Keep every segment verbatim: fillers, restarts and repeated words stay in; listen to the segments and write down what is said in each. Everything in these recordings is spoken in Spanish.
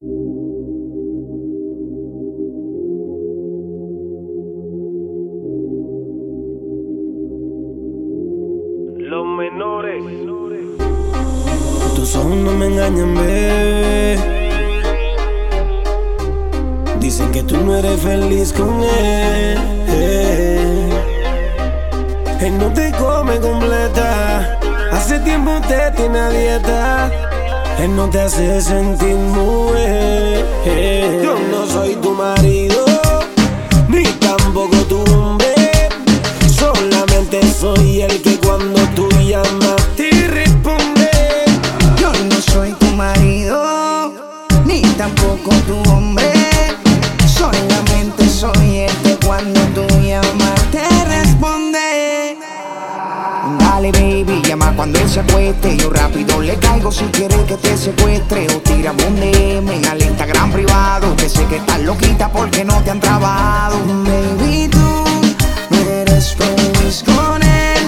Los menores. Tus ojos no me engañan, bebé. Dicen que tú no eres feliz con él. Él no te come completa. Hace tiempo te tiene a dieta. Él no te hace sentir mujer. Yo no soy tu marido, ni tampoco tu hombre. Solamente soy el que cuando tú llamas te responde. Yo no soy tu marido, ni tampoco tu hombre. Solamente soy el que cuando tú llamas te responde. Dale baby, llama cuando él se acueste. Yo rápido le caigo si quiere que te secuestre. O tiramos un D M al Instagram privado, que sé que estás loquita porque no te han trabado. Baby, tú no eres feliz con él.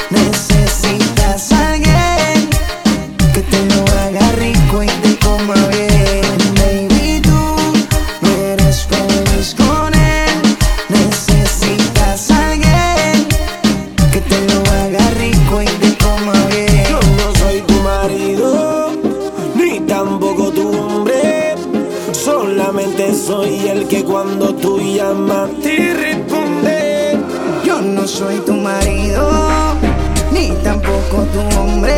Necesitas a alguien que te lo haga rico y te coma bien. Baby, tú no eres feliz con él. Necesitas a alguien que te lo haga rico y te coma bien. Yo no soy tu marido, ni tampoco tu hombre. Solamente soy el que cuando tú llamas te responde. Yo no soy tu marido, ni tampoco tu hombre.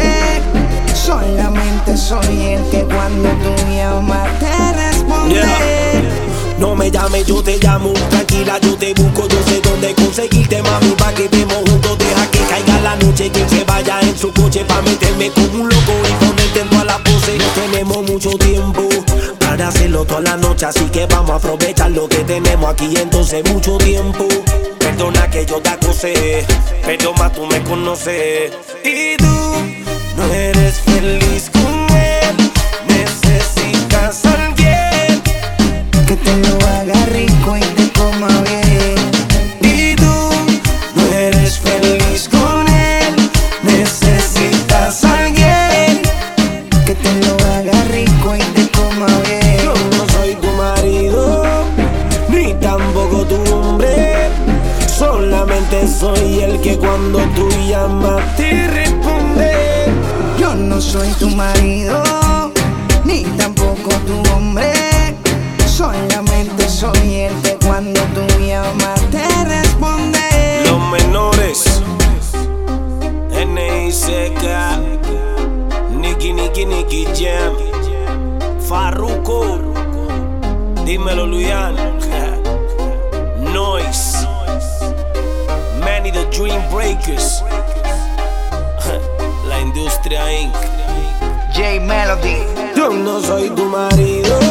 Solamente soy el que cuando tú llamas te responde. Yeah. No me llames, yo te llamo. Tranquila, yo te busco. Yo sé dónde conseguirte, mami, pa' que estemos juntos. Deja que caiga la noche, que se vaya en su coche pa' meterme como un loco y ponerte en toda la pose. No tenemos mucho tiempo para hacerlo toda la noche, así que vamos a aprovechar lo que tenemos aquí. Entonces mucho tiempo. Perdona que yo te acosé, pero más tú me conoces. Y tú no eres feliz con él. Necesitas a alguien que te lo haga rico y te coma bien. y tú no eres feliz con él. Necesitas a alguien Que te lo haga rico y te coma bien. Yo no soy tu marido, ni tampoco tu hombre. Solamente soy el que cuando tú llamas te responde. Yo no soy tu marido, ni tampoco tu hombre. Solamente soy el que cuando tú llamas te responde. Los menores, N I C K, Nicky, Nicky, Nicky Jam, Farruko, dímelo Luyan, Noise, Manny the Dream Breakers, La Industria incorporated. J Melody. Yo no soy tu marido,